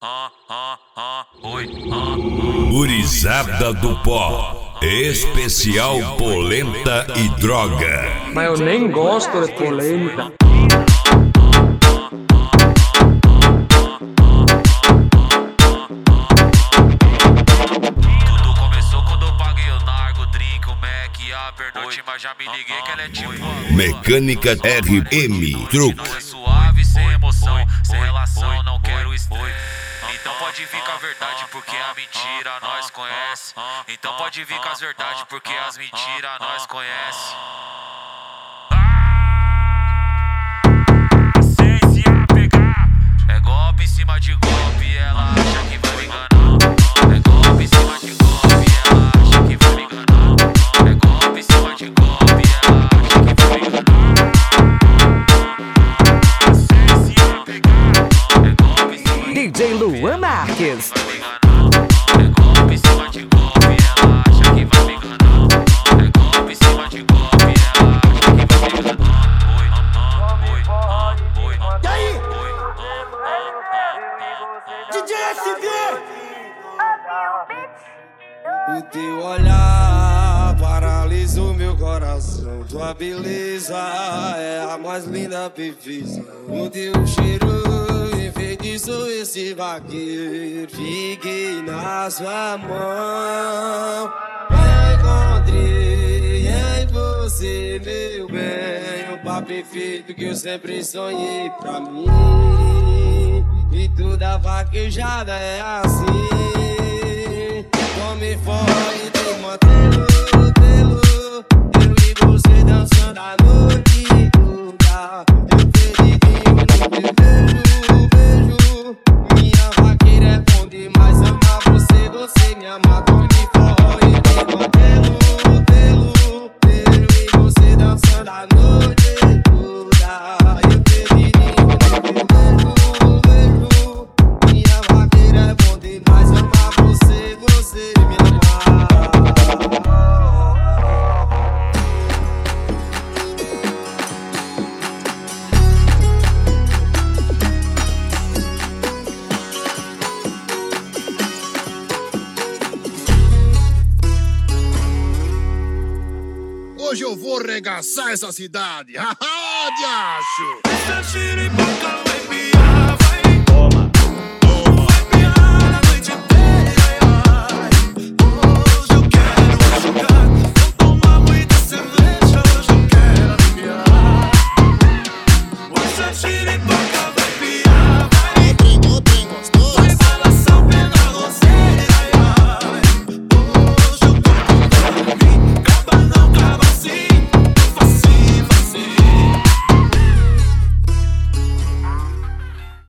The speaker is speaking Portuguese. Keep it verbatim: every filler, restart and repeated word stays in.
ah, ah, ah, oi, ah, ah. Gurizada do Pó, especial polenta e droga. Mas eu nem gosto de polenta. Tudo começou quando eu paguei o Nargo, drink, o Mac, a pernoite, mas já me liguei que ela é tipo Mecânica R M Truck. não é suave, sem emoção, sem relação, não quero estresse. Então pode vir com a verdade, porque a mentira nós conhece. Então pode vir com as verdades, porque as mentiras nós conhece. Sem se apegar, é golpe em cima de golpe, ela acha que vai me enganar. É golpe em cima de golpe, ela acha que vai me enganar. É golpe em cima de golpe, ela acha que vai me enganar. Sem se apegar, é golpe em cima de D J Luan Marques. vai me enganar. É golpe em cima de golpe, ela acha que vai me enganar. É golpe em cima de golpe, ela acha que vai me enganar. Oi, ah, oi, ah, oi, E aí? oi, D J S V! O teu olhar paralisou meu coração. Tua beleza é a mais linda perfeição. O teu cheiro enfeitiçou esse vaqueiro. Fiquei na sua mão. Eu encontrei em você, meu bem, o par perfeito que eu sempre sonhei pra mim. E toda vaquejada é assim. Tome fora e te mantendo, telo, eu e você dançando a noite toda. Eu perdidinho no teu beijo, beijo. Minha vaqueira é bom demais, amar você, você me ama. Tome fora e te mantendo, telo, eu e você dançando a noite toda. Eu perdidinho no teu beijo, beijo. Minha vaqueira é bom demais, amar você, você me ama. Hoje eu vou regaçar essa cidade. Haha, diacho! oi.